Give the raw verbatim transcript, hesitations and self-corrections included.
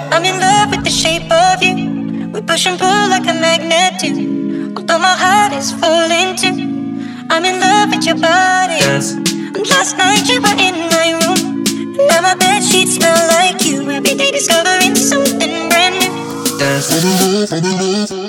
I'm in love with the shape of you. We push and pull like a magnet do. Although my heart is falling too, I'm in love with your body. Yes. And last night you were in my room, and now my bedsheets smell like you. Every day discovering something brand new. Yes. I'm in love, I'm in love.